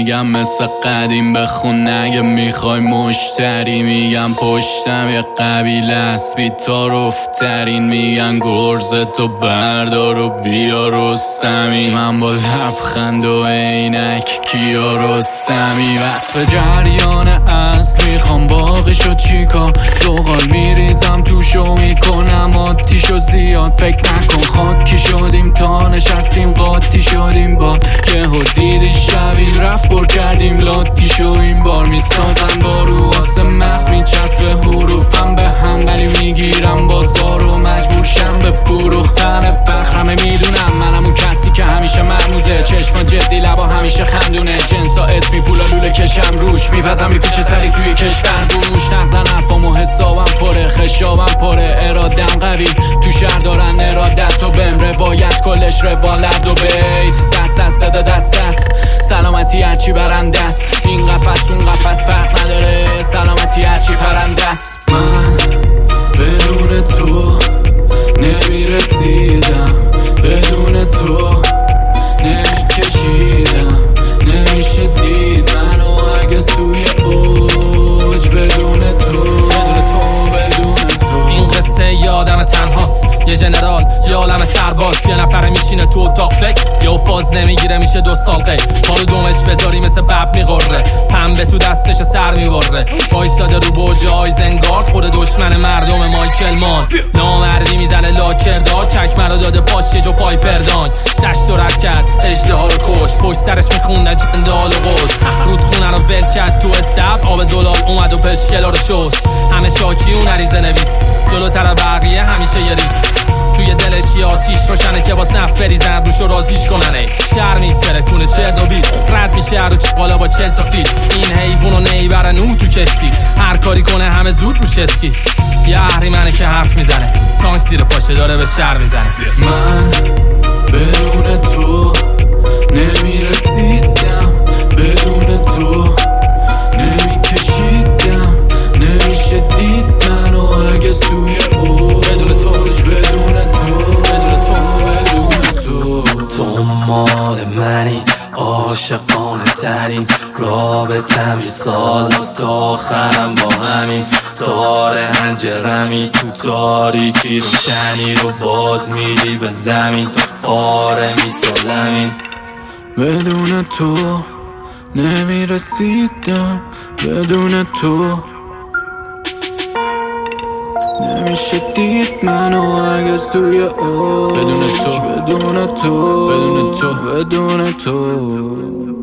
میگم مثل قدیم بخون اگه میخوای مشتری. میگم پشتم یه قبیله است بی‌تارفترین. میگن گرزتو بردار و بیا رستمی. من با لبخند و عینک کیا رستمی. وصف جریان اصل میخوام باقیشو چیکار. زغال میریزم توشو میکنم آتیشو زیاد. فکر نکن خاکی شدیم تا نشستیم قاطی شدیم با یهو دیدی شبیه رفت پر کردیم لاتی شو. این بار میسازم با رو واسه مغز میچسبه حروفم به هم ولی میگیرم بازار و مجبور شم به فروختن فخرمه. میدونم منم اون کسی که همیشه مرموزه چشما جدی لبا همیشه خندونه. جنسا اسمی پولا لوله کشم روش میپزم میپیچه سری توی کشور بوش. نقدن حرفام و حسابم پره خشابم پره ارادم قوی تو شهر دارن ارادت و بهم روایت کلش روالد و بیت دست دست داده دست دست. سلامتی هرچی برنده است این قفس اون قفس فرق نداره. سلامتی هرچی پرنده است. من بدون تو نمیرسیدم. بدون تو نمیکشیدم. نمیشه دید منو اگه سوی اوج. بدون تو این قصه یادم تنهاست. یه جنرال یه عالم سرباز. یه نفره میشینه تو اتاق فکر یه فاز نمیگیره میشه 2 سال قی. پارو دومش بذاری مثل بب میغره. پنبه تو دستش سر میبره. وایساده رو برج آیزنگارد خود دشمن مردم مایکل مان. نامردی میزنه لاکردار چکمه رو داده پاش یه جو فایپردانک. دشت و رد کرد اژدها رو کش. پشت سرش میخونه جندال و قوز. رودخونه رو ول کرد تو استب. آب زلال اومد و پشکلا رو شست. همه شاکی اون عریضه نویس جلوتر بقیه همیشه یه ریس. توی دلش یه آتیش روشنه که باز نفریزن روش رو رازیش کننه. شهر میتره کنه چردوبیل رد میشه رو چقالا با 40 تا فیل. این حیوانو نیبرن اون تو کشتی هر کاری کنه همه زود روش اسکی. یه اهریمنه که حرف میزنه تانک زیر پاشه داره به شهر میزنه. من بدون تو نمیرسیدم. بدون تو نمیکشیدم. نمیشه دید منو اگه سوی اوج. بدون تو بدون تو تو مال منی عاشقانه ترین رابطم. یه سال از تا آخرم با همین تار هنجرمی. تو تاریکی روشنی رو باز میدی به زمین. تو فاره میسالمین. بدون تو نمیرسیدم. بدون تو نمیشه دید منو اگه توی اوج. بدون تو بدون تو بدون تو بدون تو